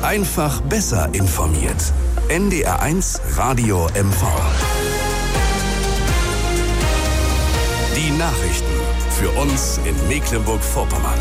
Einfach besser informiert. NDR1 Radio MV. Die Nachrichten für uns in Mecklenburg-Vorpommern.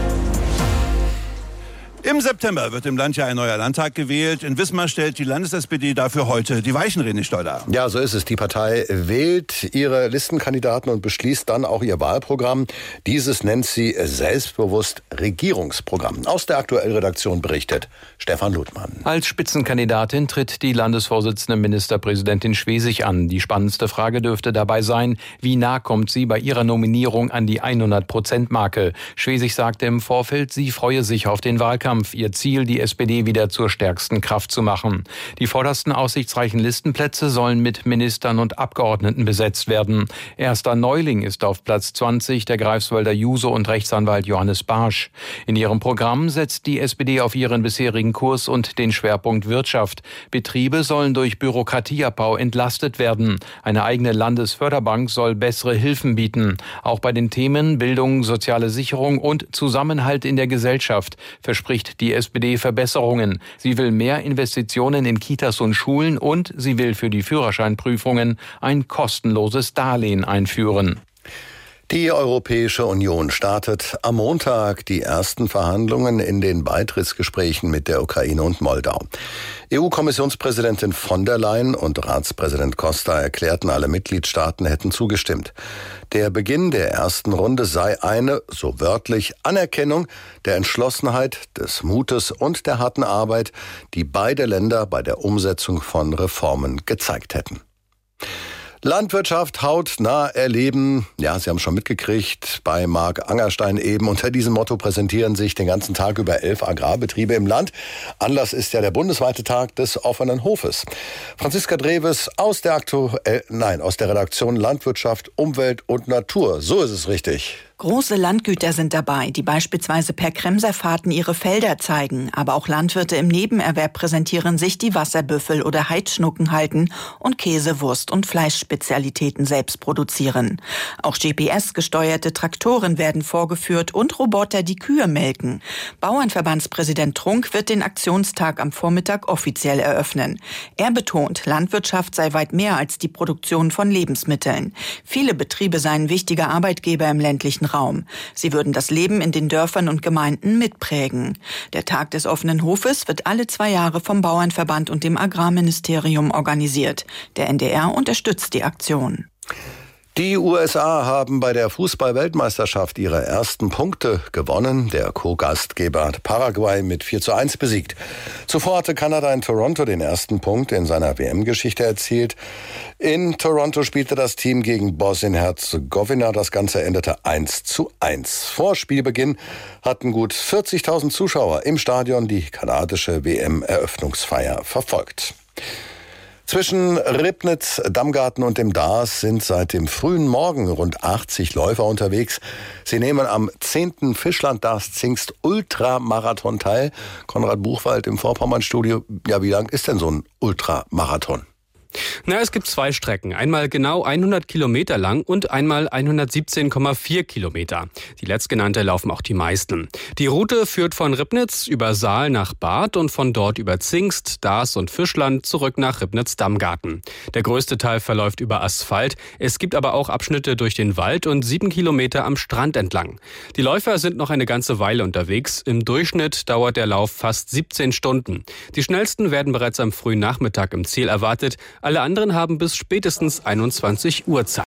Im September wird im Land ja ein neuer Landtag gewählt. In Wismar stellt die Landes-SPD dafür heute die Weichen, René Stolder. Ja, so ist es. Die Partei wählt ihre Listenkandidaten und beschließt dann auch ihr Wahlprogramm. Dieses nennt sie selbstbewusst Regierungsprogramm. Aus der Aktuellredaktion berichtet Stefan Ludmann. Als Spitzenkandidatin tritt die Landesvorsitzende Ministerpräsidentin Schwesig an. Die spannendste Frage dürfte dabei sein, wie nah kommt sie bei ihrer Nominierung an die 100%-Marke. Schwesig sagte im Vorfeld, sie freue sich auf den Wahlkampf. Ihr Ziel, die SPD wieder zur stärksten Kraft zu machen. Die vordersten aussichtsreichen Listenplätze sollen mit Ministern und Abgeordneten besetzt werden. Erster Neuling ist auf Platz 20 der Greifswalder Juso und Rechtsanwalt Johannes Barsch. In ihrem Programm setzt die SPD auf ihren bisherigen Kurs und den Schwerpunkt Wirtschaft. Betriebe sollen durch Bürokratieabbau entlastet werden. Eine eigene Landesförderbank soll bessere Hilfen bieten. Auch bei den Themen Bildung, soziale Sicherung und Zusammenhalt in der Gesellschaft verspricht die SPD Verbesserungen. Sie will mehr Investitionen in Kitas und Schulen und sie will für die Führerscheinprüfungen ein kostenloses Darlehen einführen. Die Europäische Union startet am Montag die ersten Verhandlungen in den Beitrittsgesprächen mit der Ukraine und Moldau. EU-Kommissionspräsidentin von der Leyen und Ratspräsident Costa erklärten, alle Mitgliedstaaten hätten zugestimmt. Der Beginn der ersten Runde sei eine, so wörtlich, Anerkennung der Entschlossenheit, des Mutes und der harten Arbeit, die beide Länder bei der Umsetzung von Reformen gezeigt hätten. Landwirtschaft hautnah erleben. Ja, Sie haben es schon mitgekriegt, bei Marc Angerstein eben. Unter diesem Motto präsentieren sich den ganzen Tag über 11 Agrarbetriebe im Land. Anlass ist ja der bundesweite Tag des offenen Hofes. Franziska Dreves aus der Redaktion Landwirtschaft, Umwelt und Natur. So ist es richtig. Große Landgüter sind dabei, die beispielsweise per Kremserfahrten ihre Felder zeigen. Aber auch Landwirte im Nebenerwerb präsentieren sich, die Wasserbüffel oder Heidschnucken halten und Käse, Wurst und Fleischspezialitäten selbst produzieren. Auch GPS-gesteuerte Traktoren werden vorgeführt und Roboter, die Kühe melken. Bauernverbandspräsident Trunk wird den Aktionstag am Vormittag offiziell eröffnen. Er betont, Landwirtschaft sei weit mehr als die Produktion von Lebensmitteln. Viele Betriebe seien wichtige Arbeitgeber im ländlichen Raum. Sie würden das Leben in den Dörfern und Gemeinden mitprägen. Der Tag des offenen Hofes wird alle 2 Jahre vom Bauernverband und dem Agrarministerium organisiert. Der NDR unterstützt die Aktion. Die USA haben bei der Fußball-Weltmeisterschaft ihre ersten Punkte gewonnen. Der Co-Gastgeber hat Paraguay mit 4:1 besiegt. Zuvor hatte Kanada in Toronto den ersten Punkt in seiner WM-Geschichte erzielt. In Toronto spielte das Team gegen Bosnien-Herzegowina. Das Ganze endete 1:1. Vor Spielbeginn hatten gut 40.000 Zuschauer im Stadion die kanadische WM-Eröffnungsfeier verfolgt. Zwischen Ribnitz, Damgarten und dem Daas sind seit dem frühen Morgen rund 80 Läufer unterwegs. Sie nehmen am 10. Fischland-Daas-Zingst Ultramarathon teil. Konrad Buchwald im Vorpommern-Studio. Ja, wie lang ist denn so ein Ultramarathon? Es gibt 2 Strecken. Einmal genau 100 Kilometer lang und einmal 117,4 Kilometer. Die letztgenannte laufen auch die meisten. Die Route führt von Ribnitz über Saal nach Bad und von dort über Zingst, Daas und Fischland zurück nach Ribnitz-Damgarten. Der größte Teil verläuft über Asphalt. Es gibt aber auch Abschnitte durch den Wald und 7 Kilometer am Strand entlang. Die Läufer sind noch eine ganze Weile unterwegs. Im Durchschnitt dauert der Lauf fast 17 Stunden. Die schnellsten werden bereits am frühen Nachmittag im Ziel erwartet. Alle anderen haben bis spätestens 21 Uhr Zeit.